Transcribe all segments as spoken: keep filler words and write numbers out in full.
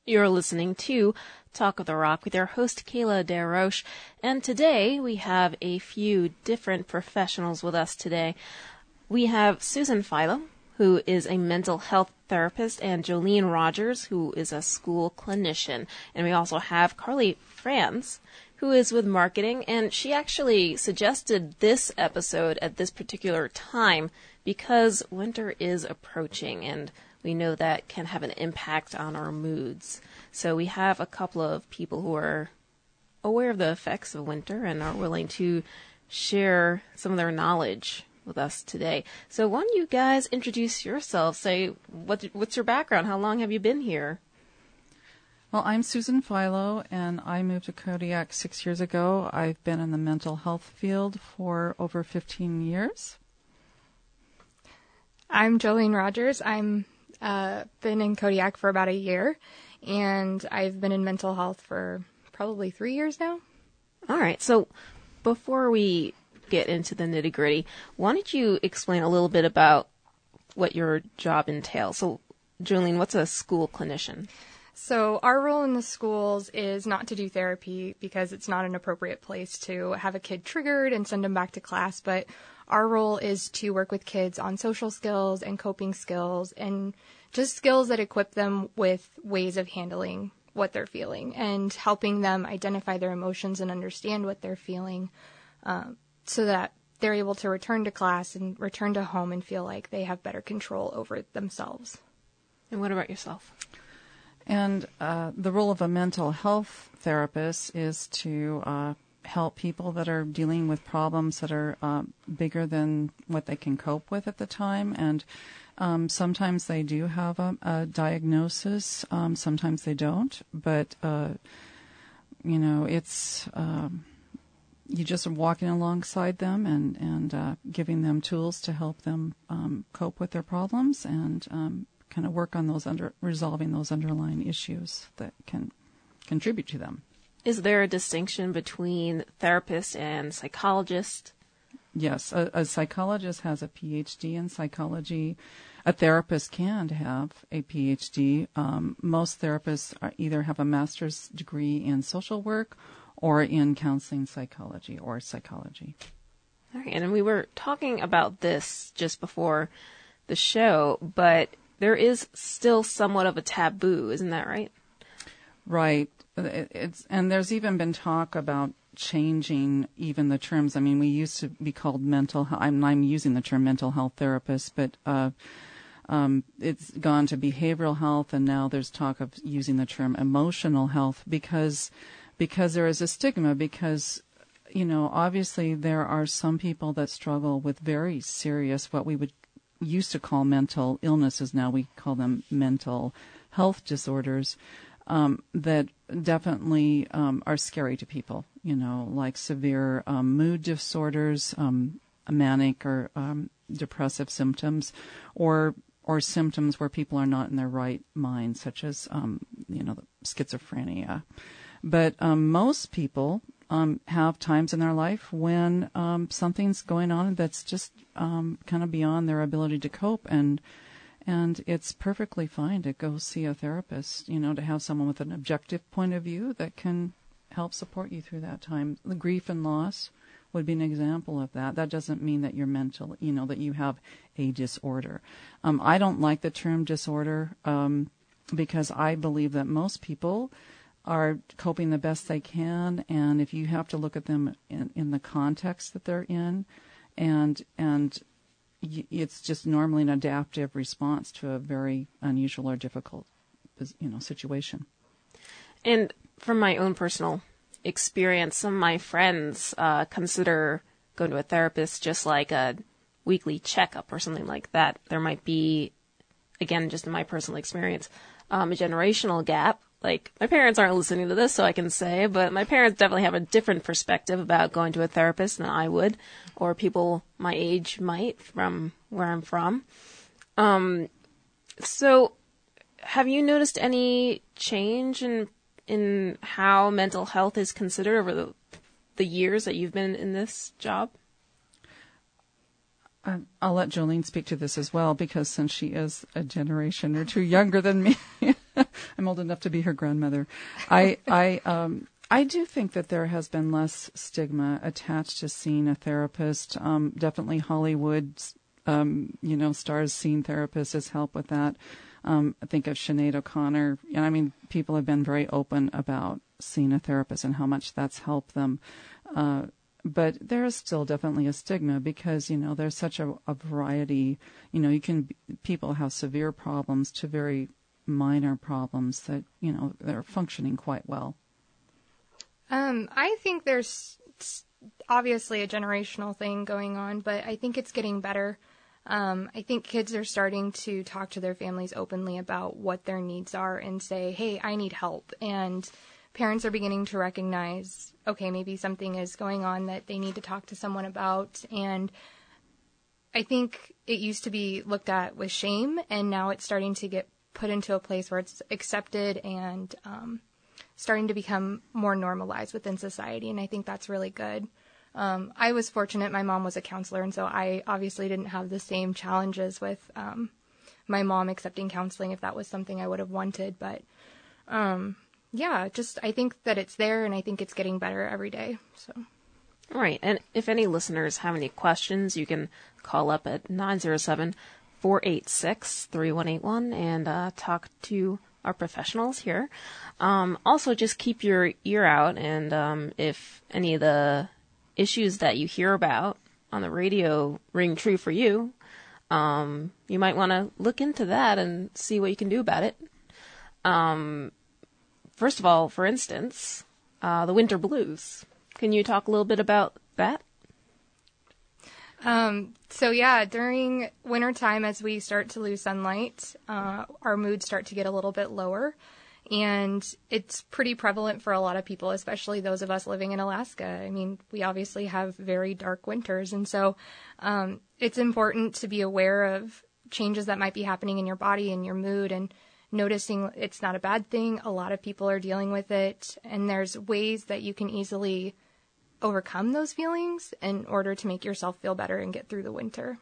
You're listening to Talk of the Rock with your host, Kayla DeRoche. And today we have a few different professionals with us today. We have Susan Philo, who is a mental health therapist, and Jolene Rogers, who is a school clinician. And we also have Carly Franz, who is with marketing, and she actually suggested this episode at this particular time because winter is approaching, and we know that can have an impact on our moods. So we have a couple of people who are aware of the effects of winter and are willing to share some of their knowledge with us today. So why don't you guys introduce yourselves? Say, what, what's your background? How long have you been here? Well, I'm Susan Philo, and I moved to Kodiak six years ago. I've been in the mental health field for over fifteen years. I'm Jolene Rogers. I'm uh, been in Kodiak for about a year, and I've been in mental health for probably three years now. All right. So before we get into the nitty-gritty, why don't you explain a little bit about what your job entails? So, Jolene, what's a school clinician? So our role in the schools is not to do therapy because it's not an appropriate place to have a kid triggered and send them back to class, but our role is to work with kids on social skills and coping skills and just skills that equip them with ways of handling what they're feeling and helping them identify their emotions and understand what they're feeling um, so that they're able to return to class and return to home and feel like they have better control over themselves. And what about yourself? And uh, the role of a mental health therapist is to uh, help people that are dealing with problems that are uh, bigger than what they can cope with at the time. And um, sometimes they do have a, a diagnosis. Um, sometimes they don't. But, uh, you know, it's um, you just are walking alongside them and, and uh, giving them tools to help them um, cope with their problems and um kind of work on those under resolving those underlying issues that can contribute to them. Is there a distinction between therapist and psychologist? Yes, a, a psychologist has a P H D in psychology. A therapist can have a P H D. Um, most therapists are, either have a master's degree in social work or in counseling psychology or psychology. All right, and we were talking about this just before the show, but there is still somewhat of a taboo, isn't that right? Right. It's and there's even been talk about changing even the terms. I mean, we used to be called mental health. I'm, I'm using the term mental health therapist, but uh, um, it's gone to behavioral health, and now there's talk of using the term emotional health because because there is a stigma. Because you know, obviously there are some people that struggle with very serious, what we would used to call mental illnesses, now we call them mental health disorders, um, that definitely um, are scary to people, you know, like severe um, mood disorders, um, manic or um, depressive symptoms, or or symptoms where people are not in their right mind, such as, um, you know, schizophrenia. But um, most people Um, have times in their life when um, something's going on that's just um, kind of beyond their ability to cope, and and it's perfectly fine to go see a therapist, you know, to have someone with an objective point of view that can help support you through that time. The grief and loss would be an example of that. That doesn't mean that you're mental, you know, that you have a disorder. Um, I don't like the term disorder um, because I believe that most people are coping the best they can, and if you have to look at them in, in the context that they're in, and and y- it's just normally an adaptive response to a very unusual or difficult, you know, situation. And from my own personal experience, some of my friends uh, consider going to a therapist just like a weekly checkup or something like that. There might be, again, just in my personal experience, um, a generational gap. Like, my parents aren't listening to this, so I can say, but my parents definitely have a different perspective about going to a therapist than I would, or people my age might from where I'm from. Um, so have you noticed any change in in how mental health is considered over the the years that you've been in this job? Uh, I'll let Jolene speak to this as well, because since she is a generation or two younger than me, I'm old enough to be her grandmother. I, I, um, I do think that there has been less stigma attached to seeing a therapist. Um, definitely Hollywood, um, you know, stars seeing therapists has helped with that. Um, I think of Sinead O'Connor. And I mean, people have been very open about seeing a therapist and how much that's helped them. Uh, but there is still definitely a stigma because, you know, there's such a, a variety. You know, you can, people have severe problems to very minor problems that, you know, they're functioning quite well. Um, I think there's obviously a generational thing going on, but I think it's getting better. Um, I think kids are starting to talk to their families openly about what their needs are and say, hey, I need help. And parents are beginning to recognize, okay, maybe something is going on that they need to talk to someone about. And I think it used to be looked at with shame, and now it's starting to get put into a place where it's accepted and um, starting to become more normalized within society. And I think that's really good. Um, I was fortunate. My mom was a counselor, and so I obviously didn't have the same challenges with um, my mom accepting counseling if that was something I would have wanted. But um, yeah, just I think that it's there, and I think it's getting better every day. So, all right. And if any listeners have any questions, you can call up at nine zero seven, four eight six, three one eight one and uh, talk to our professionals here. Um, also, just keep your ear out, and um, if any of the issues that you hear about on the radio ring true for you, um, you might want to look into that and see what you can do about it. Um, first of all, for instance, uh, the winter blues. Can you talk a little bit about that? Um, so yeah, during wintertime, as we start to lose sunlight, uh, our moods start to get a little bit lower. And it's pretty prevalent for a lot of people, especially those of us living in Alaska. I mean, we obviously have very dark winters. And so um, it's important to be aware of changes that might be happening in your body and your mood and noticing it's not a bad thing. A lot of people are dealing with it. And there's ways that you can easily overcome those feelings in order to make yourself feel better and get through the winter.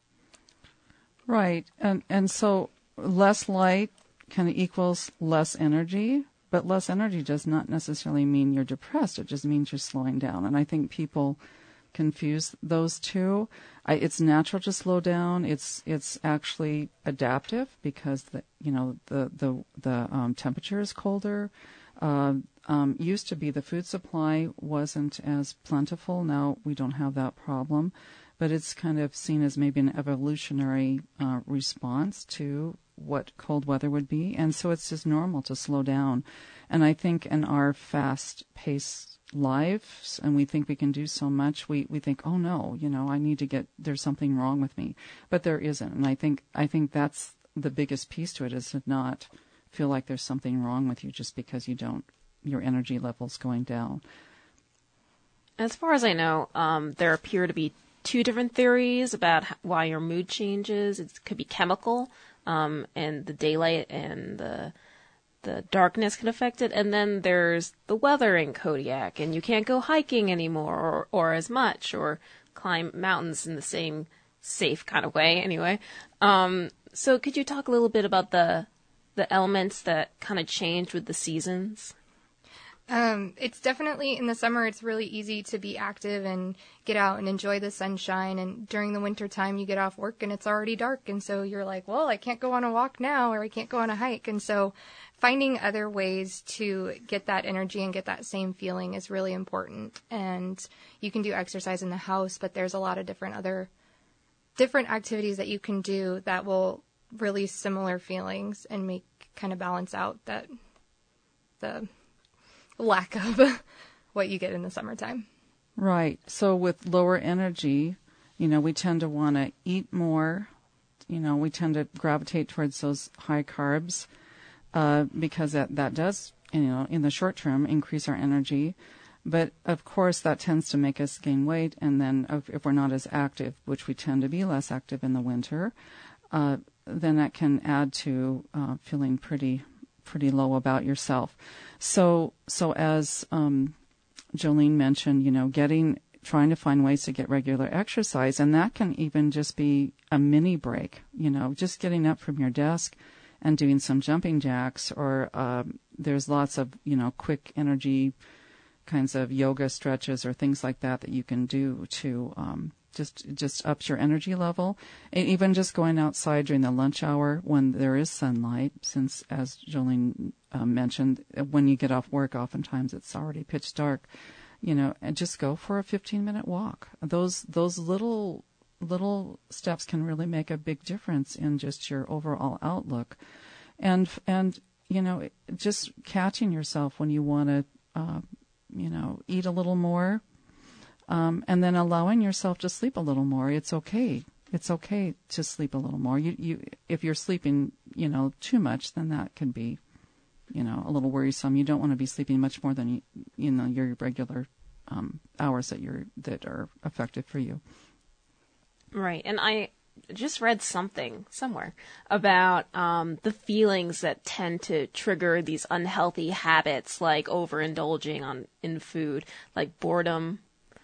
Right. And, and so less light kind of equals less energy, but less energy does not necessarily mean you're depressed. It just means you're slowing down. And I think people confuse those two. I, it's natural to slow down. It's it's actually adaptive because the you know the the the um, temperature is colder. Uh, um, used to be the food supply wasn't as plentiful. Now we don't have that problem, but it's kind of seen as maybe an evolutionary uh, response to what cold weather would be. And so it's just normal to slow down. And I think in our fast-paced lives, and we think we can do so much, we, we think, oh no, you know, I need to get, there's something wrong with me. But there isn't. And I think, I think that's the biggest piece to it, is to not feel like there's something wrong with you just because you don't, your energy level's going down. As far as I know, um, there appear to be two different theories about why your mood changes. It could be chemical. Um, and the daylight and the the darkness can affect it. And then there's the weather in Kodiak, and you can't go hiking anymore or, or as much or climb mountains in the same safe kind of way anyway. Um, so could you talk a little bit about the the elements that kind of change with the seasons? Um, it's definitely, in the summer, it's really easy to be active and get out and enjoy the sunshine. And during the winter time, you get off work and it's already dark. And so you're like, well, I can't go on a walk now, or I can't go on a hike. And so finding other ways to get that energy and get that same feeling is really important. And you can do exercise in the house, but there's a lot of different other different activities that you can do that will release similar feelings and make kind of balance out that the lack of what you get in the summertime. Right. So with lower energy, you know, we tend to want to eat more. You know, we tend to gravitate towards those high carbs uh, because that, that does, you know, in the short term, increase our energy. But, of course, that tends to make us gain weight. And then if we're not as active, which we tend to be less active in the winter, uh, then that can add to uh, feeling pretty pretty low about yourself. So, so as um, Jolene mentioned, you know, getting, trying to find ways to get regular exercise, and that can even just be a mini break, you know, just getting up from your desk and doing some jumping jacks, or um, there's lots of, you know, quick energy kinds of yoga stretches or things like that that you can do to um, just just ups your energy level. And even just going outside during the lunch hour when there is sunlight, since, as Jolene uh, mentioned, when you get off work, oftentimes it's already pitch dark, you know, and just go for a fifteen-minute walk. Those those little little steps can really make a big difference in just your overall outlook. And, and you know, just catching yourself when you want to, uh, you know, eat a little more, um, and then allowing yourself to sleep a little more. It's okay. It's okay to sleep a little more. You, you, if you're sleeping, you know, too much, then that could be, you know, a little worrisome. You don't want to be sleeping much more than, you, you know, your regular um, hours that you're, that are effective for you. Right. And I just read something somewhere about um, the feelings that tend to trigger these unhealthy habits, like overindulging on in food, like boredom,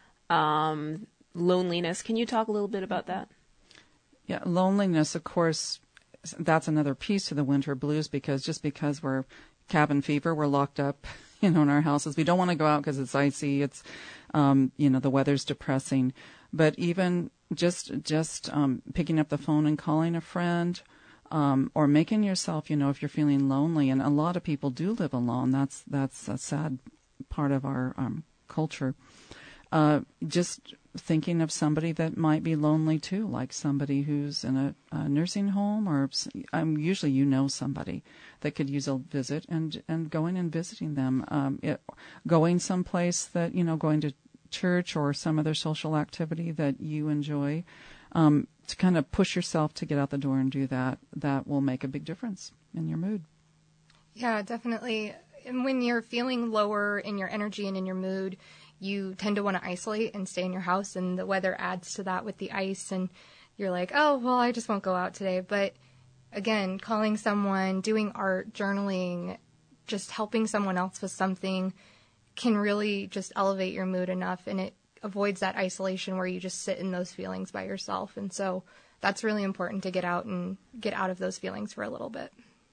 um, loneliness. Can you talk a little bit about that? Yeah, loneliness, of course, that's another piece to the winter blues, because just because we're cabin fever, we're locked up, you know, in our houses. We don't want to go out because it's icy. It's, um, you know, the weather's depressing. But even just just um, picking up the phone and calling a friend, um, or making yourself, you know, if you're feeling lonely, and a lot of people do live alone. That's that's a sad part of our um, culture. Uh, just thinking of somebody that might be lonely too, like somebody who's in a, a nursing home, or um, usually you know somebody that could use a visit, and, and going and visiting them, um, it, going someplace that, you know, going to church or some other social activity that you enjoy, um, to kind of push yourself to get out the door and do that. That will make a big difference in your mood. Yeah, definitely. And when you're feeling lower in your energy and in your mood, you tend to want to isolate and stay in your house, and the weather adds to that with the ice, and you're like, oh, well, I just won't go out today. But again, calling someone, doing art, journaling, just helping someone else with something can really just elevate your mood enough, and it avoids that isolation where you just sit in those feelings by yourself. And so that's really important, to get out and get out of those feelings for a little bit.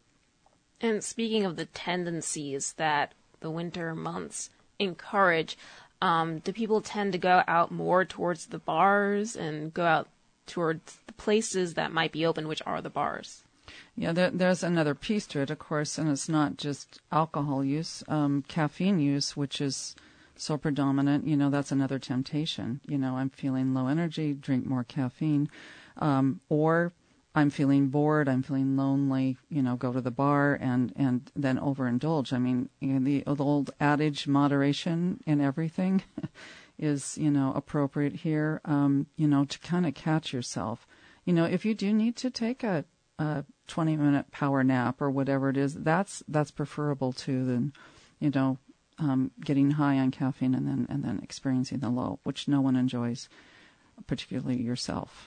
And speaking of the tendencies that the winter months encourage, um, do people tend to go out more towards the bars and go out towards the places that might be open, which are the bars? Yeah, there, there's another piece to it, of course, and it's not just alcohol use. Um, caffeine use, which is so predominant, you know, that's another temptation. You know, I'm feeling low energy, drink more caffeine. Um, or I'm feeling bored, I'm feeling lonely, you know, go to the bar and, and then overindulge. I mean, you know, the, the old adage, moderation in everything, is, you know, appropriate here, um, you know, to kind of catch yourself. You know, if you do need to take a a twenty-minute power nap or whatever it is, that's that's preferable to than, you know, um, getting high on caffeine and then and then experiencing the low, which no one enjoys, particularly yourself.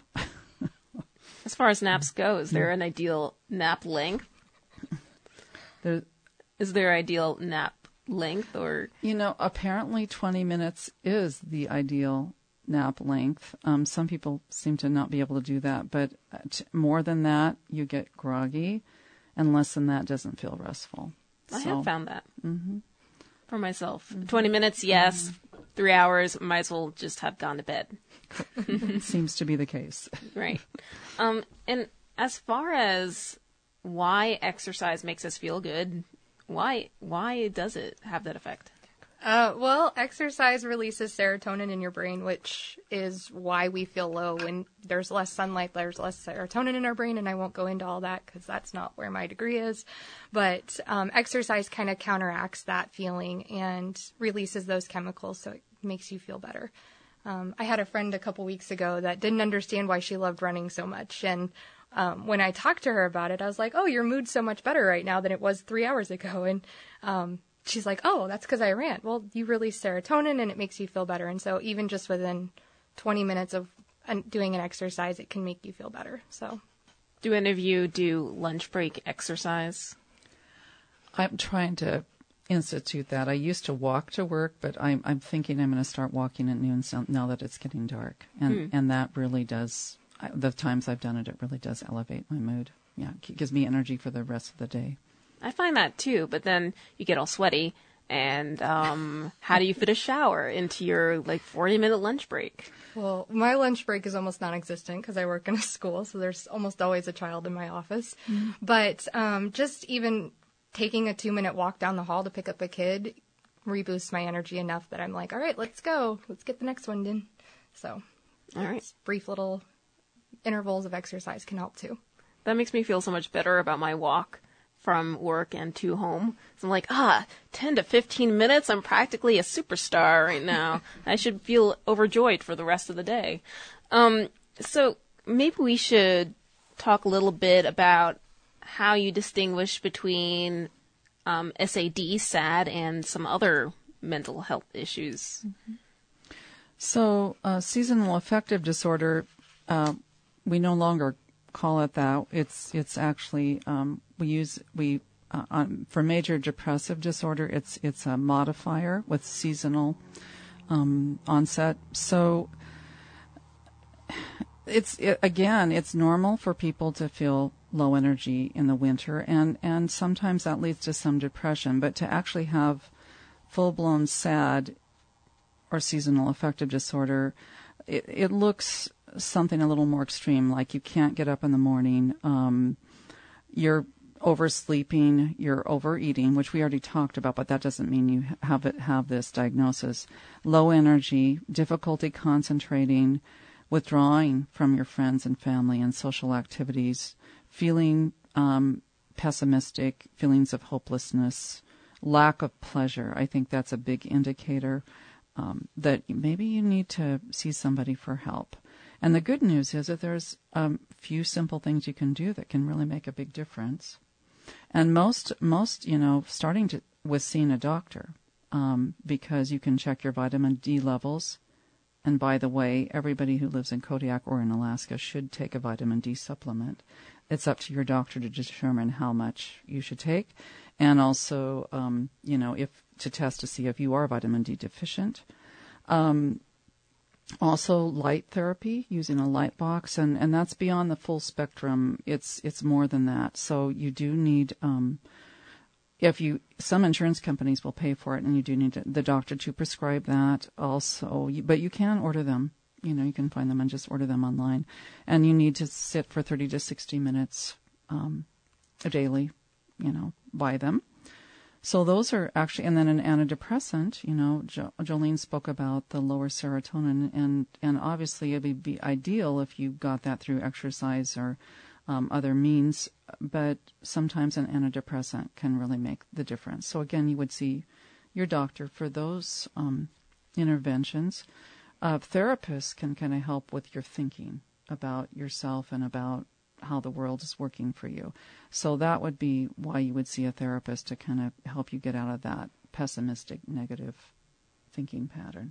As far as naps go, is there an ideal nap length? There, is there ideal nap length, or? You know, apparently twenty minutes is the ideal nap length. Um, some people seem to not be able to do that, but t- more than that, you get groggy, and less than that doesn't feel restful. I so, have found that mm-hmm. for myself. Mm-hmm. twenty minutes, yes. Mm-hmm. Three hours, might as well just have gone to bed. Seems to be the case. Right. Um, and as far as why exercise makes us feel good, why why does it have that effect? Uh, well, exercise releases serotonin in your brain, which is why we feel low. When there's less sunlight, there's less serotonin in our brain, and I won't go into all that because that's not where my degree is. But um, exercise kind of counteracts that feeling and releases those chemicals, so it makes you feel better. Um, I had a friend a couple weeks ago that didn't understand why she loved running so much, and um, when I talked to her about it, I was like, oh, your mood's so much better right now than it was three hours ago, and um she's like, oh, that's because I ran. Well, you release serotonin and it makes you feel better. And so even just within twenty minutes of doing an exercise, it can make you feel better. So, do any of you do lunch break exercise? I'm trying to institute that. I used to walk to work, but I'm, I'm thinking I'm going to start walking at noon now that it's getting dark. And, mm. and that really does, the times I've done it, it really does elevate my mood. yeah, it gives me energy for the rest of the day. I find that too, but then you get all sweaty, and um, how do you fit a shower into your like forty minute lunch break? Well, my lunch break is almost non-existent because I work in a school, so there's almost always a child in my office. Mm-hmm. But um, just even taking a two-minute walk down the hall to pick up a kid reboosts my energy enough that I'm like, all right, let's go. Let's get the next one in. So, all right, brief little intervals of exercise can help too. That makes me feel so much better about my walk from work and to home. So I'm like, ah, ten to fifteen minutes. I'm practically a superstar right now. I should feel overjoyed for the rest of the day. Um, so maybe we should talk a little bit about how you distinguish between um, S A D, SAD, and some other mental health issues. Mm-hmm. So uh, seasonal affective disorder, uh, we no longer call it that. It's it's actually um, we use we uh, on, for major depressive disorder. It's it's a modifier with seasonal um, onset. So it's it, again, it's normal for people to feel low energy in the winter, and and sometimes that leads to some depression. But to actually have full blown SAD or seasonal affective disorder, it, it looks something a little more extreme, like you can't get up in the morning, um, you're oversleeping, you're overeating, which we already talked about, but that doesn't mean you have it, have this diagnosis. Low energy, difficulty concentrating, withdrawing from your friends and family and social activities, feeling um, pessimistic, feelings of hopelessness, lack of pleasure. I think that's a big indicator um, that maybe you need to see somebody for help. And the good news is that there's a um, few simple things you can do that can really make a big difference. And most, most, you know, starting to, with seeing a doctor, um, because you can check your vitamin D levels. And by the way, everybody who lives in Kodiak or in Alaska should take a vitamin D supplement. It's up to your doctor to determine how much you should take. And also, um, you know, if to test to see if you are vitamin D deficient. Um, Also, light therapy, using a light box, and, and that's beyond the full spectrum. It's it's more than that. So you do need, um, if you, some insurance companies will pay for it, and you do need to, the doctor to prescribe that also. You, but you can order them. You know, you can find them and just order them online. And you need to sit for thirty to sixty minutes um, daily, you know, by them. So those are actually, and then an antidepressant, you know, jo- Jolene spoke about the lower serotonin, and, and obviously it would be ideal if you got that through exercise or um, other means, but sometimes an antidepressant can really make the difference. So again, you would see your doctor for those um, interventions. Uh, therapists can kind of help with your thinking about yourself and about how the world is working for you. So that would be why you would see a therapist, to kind of help you get out of that pessimistic, negative thinking pattern.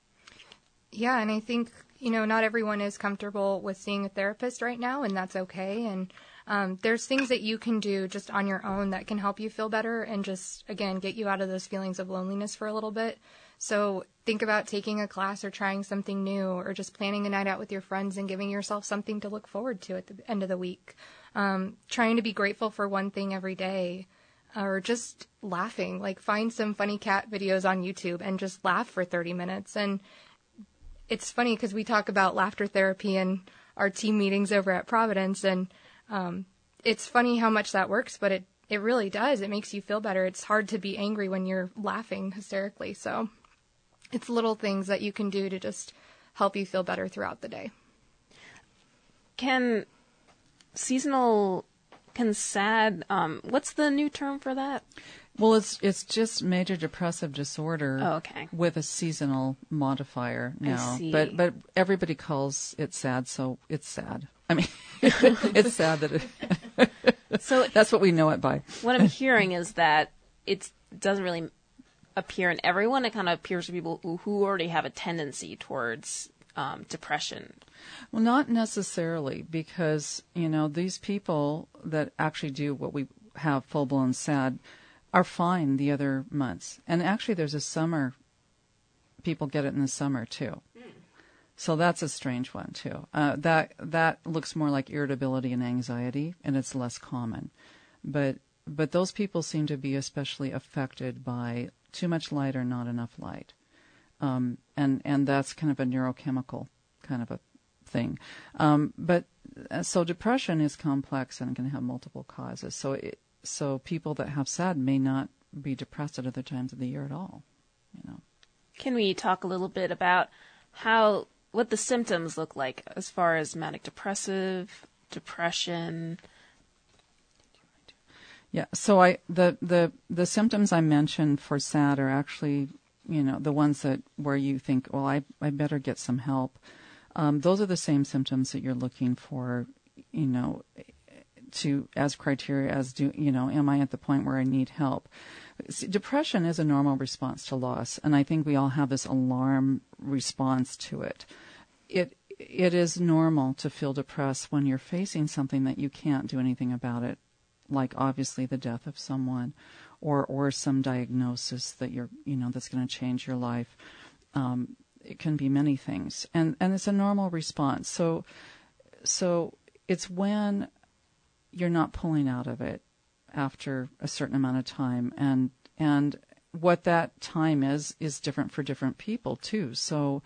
Yeah, and I think, you know, not everyone is comfortable with seeing a therapist right now, and that's okay. And um, there's things that you can do just on your own that can help you feel better and just, again, get you out of those feelings of loneliness for a little bit. So think about taking a class or trying something new, or just planning a night out with your friends and giving yourself something to look forward to at the end of the week. Um, trying to be grateful for one thing every day, or just laughing. Like, find some funny cat videos on YouTube and just laugh for thirty minutes. And it's funny because we talk about laughter therapy in our team meetings over at Providence, and um, it's funny how much that works, but it, it really does. It makes you feel better. It's hard to be angry when you're laughing hysterically. So it's little things that you can do to just help you feel better throughout the day. Can seasonal, can SAD, um, what's the new term for that? Well, it's it's just major depressive disorder oh, okay. with a seasonal modifier now. I see. But but everybody calls it SAD, so it's sad. I mean, it's sad that it. So that's what we know it by. What I'm hearing is that it doesn't really appear in everyone. It kind of appears to people who, who already have a tendency towards um, depression. Well, not necessarily, because, you know, these people that actually do what we have full-blown SAD are fine the other months. And actually there's a summer, people get it in the summer too. Mm. So that's a strange one too. Uh, that that looks more like irritability and anxiety, and it's less common. But but those people seem to be especially affected by too much light or not enough light, um, and and that's kind of a neurochemical kind of a thing. Um, but uh, so depression is complex and can have multiple causes. So it, so people that have S A D may not be depressed at other times of the year at all. You know. Can we talk a little bit about how what the symptoms look like as far as manic depressive, depression? Yeah, so I the, the the symptoms I mentioned for S A D are actually, you know, the ones that where you think, well, I I better get some help. Um, those are the same symptoms that you're looking for, you know, to as criteria as do you know, am I at the point where I need help? See, depression is a normal response to loss, and I think we all have this alarm response to it. It it is normal to feel depressed when you're facing something that you can't do anything about it, like obviously the death of someone, or or some diagnosis that you're you know that's going to change your life. Um, it can be many things, and and it's a normal response. So so it's when you're not pulling out of it after a certain amount of time, and and what that time is is different for different people too. So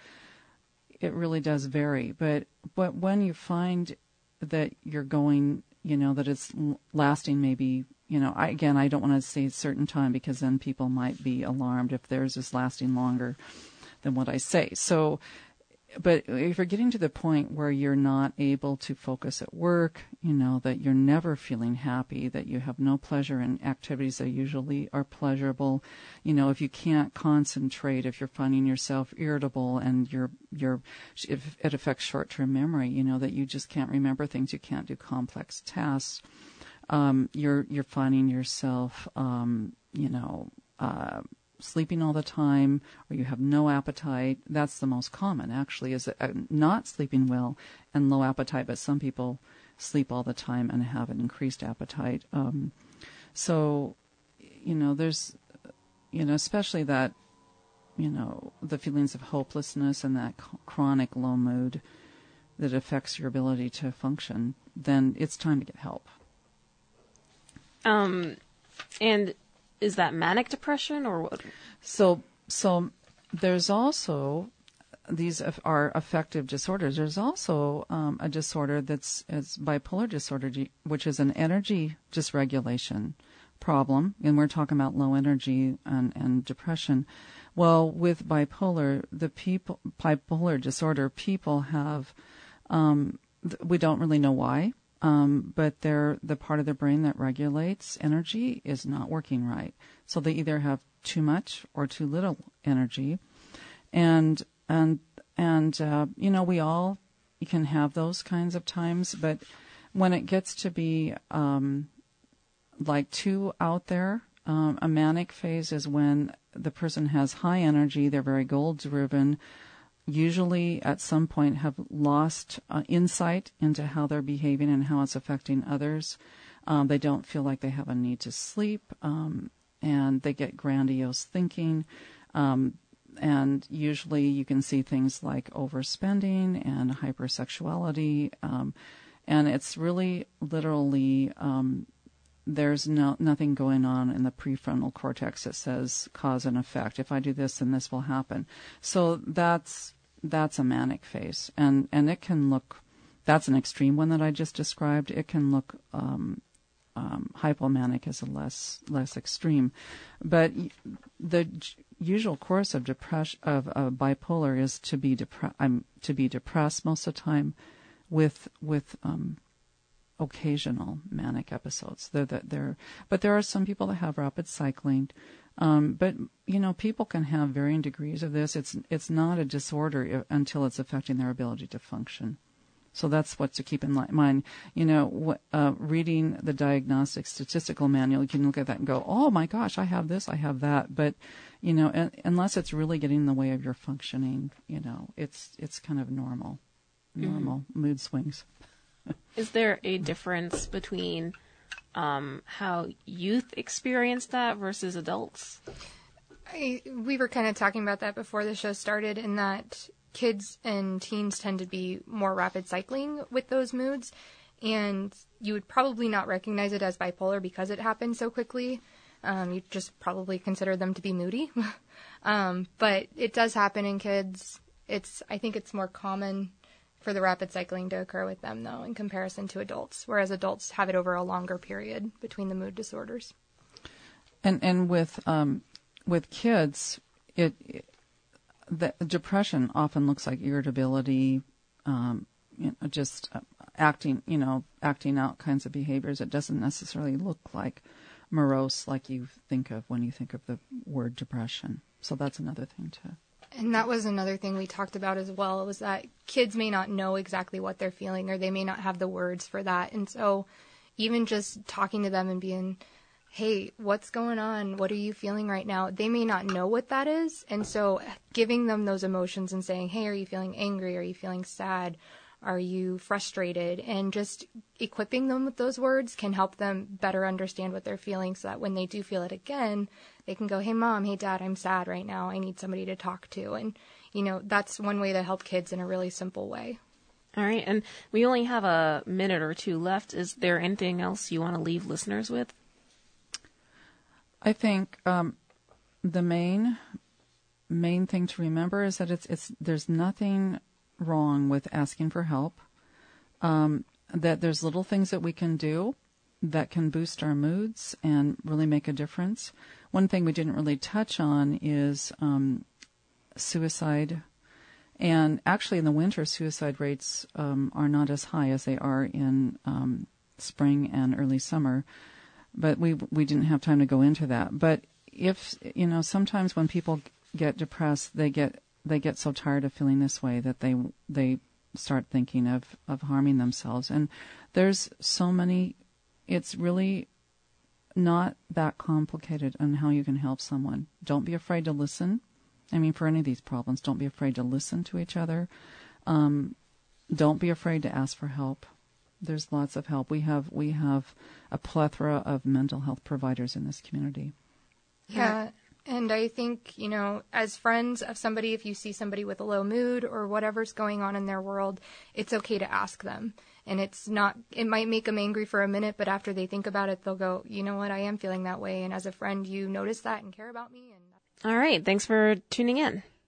it really does vary. But but when you find that you're going, you know, that it's lasting maybe, you know, I, again, I don't want to say a certain time because then people might be alarmed if theirs is lasting longer than what I say. So, but if you're getting to the point where you're not able to focus at work, you know, that you're never feeling happy, that you have no pleasure in activities that usually are pleasurable, you know, if you can't concentrate, if you're finding yourself irritable and you're, you're, if it affects short-term memory, you know, that you just can't remember things, you can't do complex tasks, um, you're, you're finding yourself, um, you know, uh, sleeping all the time, or you have no appetite. That's the most common, actually, is not sleeping well and low appetite, but some people sleep all the time and have an increased appetite. Um, so, you know, there's, you know, especially that, you know, the feelings of hopelessness and that chronic low mood that affects your ability to function, then it's time to get help. Um, and is that manic depression or what? So, so there's also, these are affective disorders. There's also um, a disorder that's it's bipolar disorder, which is an energy dysregulation problem. And we're talking about low energy and, and depression. Well, with bipolar, the people, bipolar disorder, people have, um, we don't really know why. Um, but they're, the part of the brain that regulates energy is not working right. So they either have too much or too little energy. And, and, and, uh, you know, we all can have those kinds of times, but when it gets to be, um, like too out there, um, a manic phase is when the person has high energy, they're very goal driven, usually at some point have lost uh, insight into how they're behaving and how it's affecting others. Um, they don't feel like they have a need to sleep, um, and they get grandiose thinking. Um, and usually you can see things like overspending and hypersexuality. Um, and it's really literally, um, there's no nothing going on in the prefrontal cortex that says cause and effect. If I do this, then this will happen. So that's That's a manic phase, and, and it can look, that's an extreme one that I just described. It can look, um, um, hypomanic as a less, less extreme. But the usual course of depression, of uh, bipolar is to be depre- I'm to be depressed most of the time with, with, um, occasional manic episodes. They're, they're, but there are some people that have rapid cycling. Um, but, you know, people can have varying degrees of this. It's it's not a disorder until it's affecting their ability to function. So that's what to keep in mind. You know, uh, reading the Diagnostic Statistical Manual, you can look at that and go, oh, my gosh, I have this, I have that. But, you know, un- unless it's really getting in the way of your functioning, you know, it's it's kind of normal, normal mm-hmm. mood swings. Is there a difference between Um, how youth experience that versus adults? I, we were kind of talking about that before the show started, in that kids and teens tend to be more rapid cycling with those moods, and you would probably not recognize it as bipolar because it happens so quickly. Um, you'd just probably consider them to be moody. um, but it does happen in kids. It's I think it's more common for the rapid cycling to occur with them, though, in comparison to adults, whereas adults have it over a longer period between the mood disorders. And and with um, with kids, it, it the depression often looks like irritability, um, you know, just uh, acting, you know, acting out kinds of behaviors. It doesn't necessarily look like morose like you think of when you think of the word depression. So that's another thing too. And that was another thing we talked about as well, was that kids may not know exactly what they're feeling, or they may not have the words for that. And so even just talking to them and being, hey, what's going on? What are you feeling right now? They may not know what that is. And so giving them those emotions and saying, hey, are you feeling angry? Are you feeling sad? Are you frustrated? And just equipping them with those words can help them better understand what they're feeling, so that when they do feel it again, they can go, hey, Mom, hey, Dad, I'm sad right now. I need somebody to talk to. And, you know, that's one way to help kids in a really simple way. All right. And we only have a minute or two left. Is there anything else you want to leave listeners with? I think um, the main main thing to remember is that it's it's there's nothing wrong with asking for help, um, that there's little things that we can do that can boost our moods and really make a difference. One thing we didn't really touch on is um, suicide. And actually in the winter, suicide rates um, are not as high as they are in um, spring and early summer. But we we didn't have time to go into that. But if, you know, sometimes when people get depressed, they get they get so tired of feeling this way that they they start thinking of, of harming themselves. And there's so many, it's really not that complicated on how you can help someone. Don't be afraid to listen. I mean, for any of these problems, don't be afraid to listen to each other. Um, don't be afraid to ask for help. There's lots of help. We have we have a plethora of mental health providers in this community. Yeah. And I think, you know, as friends of somebody, if you see somebody with a low mood or whatever's going on in their world, it's okay to ask them. And it's not, it might make them angry for a minute, but after they think about it, they'll go, you know what, I am feeling that way. And as a friend, you notice that and care about me. And all right. Thanks for tuning in.